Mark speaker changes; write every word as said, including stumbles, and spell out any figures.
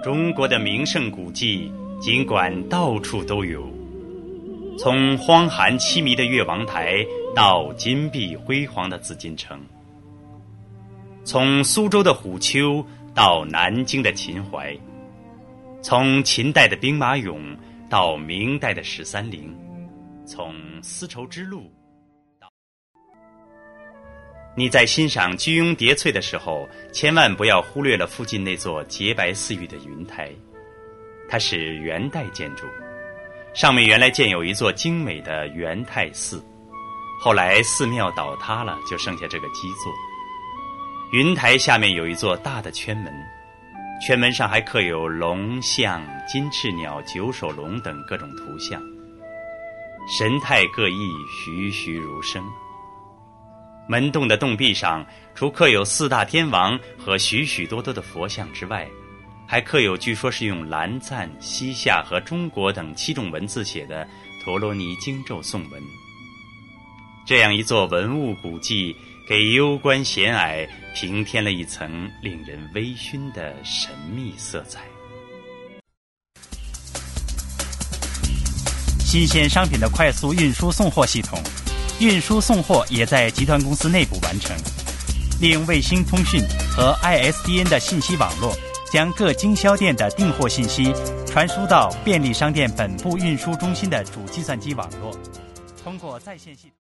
Speaker 1: 中国的名胜古迹尽管到处都有，从荒寒凄迷的越王台到金碧辉煌的紫禁城，从苏州的虎丘到南京的秦淮，从秦代的兵马俑到明代的十三陵，从丝绸之路到……你在欣赏居庸叠翠的时候，千万不要忽略了附近那座洁白似玉的云台。它是元代建筑，上面原来建有一座精美的元泰寺，后来寺庙倒塌了，就剩下这个基座。云台下面有一座大的圈门，圈门上还刻有龙、象、金翅鸟、九首龙等各种图像，神态各异，栩栩如生。门洞的洞壁上，除刻有四大天王和许许多多的佛像之外，还刻有据说是用蓝赞、西夏和中国等七种文字写的陀罗尼经咒颂文。这样一座文物古迹，给幽关险隘平添了一层令人微醺的神秘色彩。
Speaker 2: 新鲜商品的快速运输送货系统，运输送货也在集团公司内部完成，利用卫星通讯和 I S D N 的信息网络，将各经销店的订货信息传输到便利商店本部运输中心的主计算机网络，通过在线系统。